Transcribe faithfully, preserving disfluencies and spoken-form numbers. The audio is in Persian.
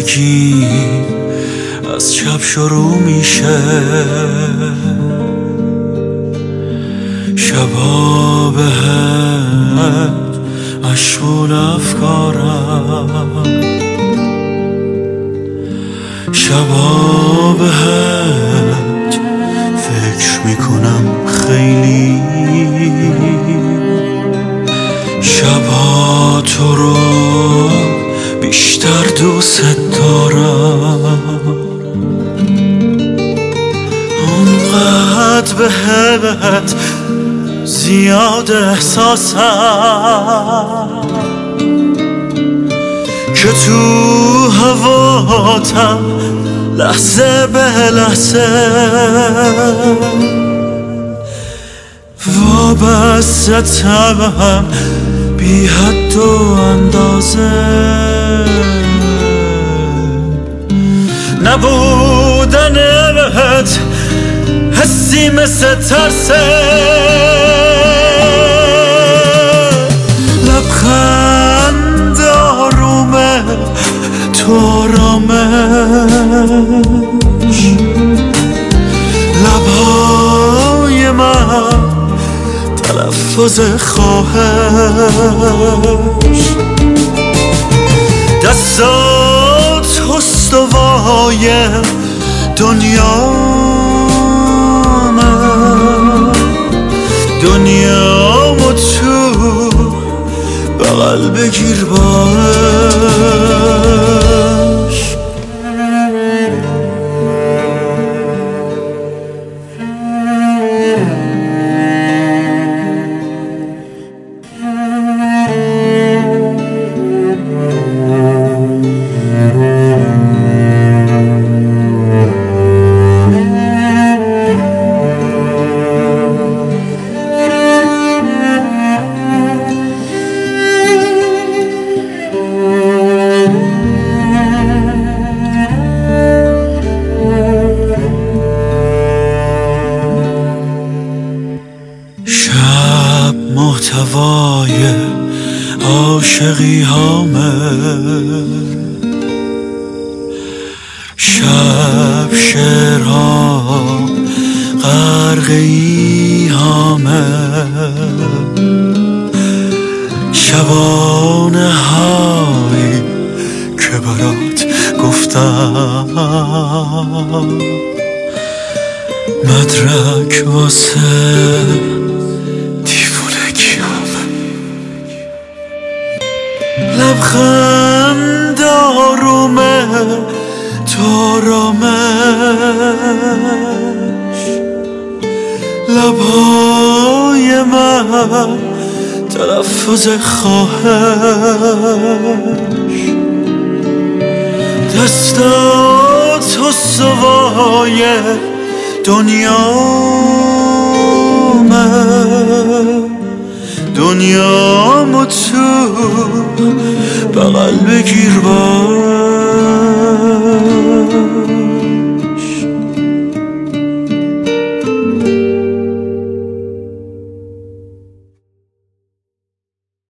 زندگی از شب شروع میشه، شبا بهت مشغول افکارم، شبا بهت فکر میکنم خیلی، شبا تو رو بیشتر دوست دارم، اونقدر بهت زیاد احساسم که تو هواتم لحظه به لحظه وابستم بی حد و اندازه. نبودنت حسی مثل ترسه، لبخند آرومه تو آرامش، لبهای من تلفظ خواهش، دستات استوای دنیامه، دنیامو تو بغل بگیر باش. شب محتوای عاشقی هامه، شب شعرها غرق ایهامه، شبانه هایی که برات گفتم مدرک واسه لبخند آرومه تو آرامش، لبهای من تلفظ خواهش، دستات استوای دنیامه، دنیامو تو بغل بگیر باش.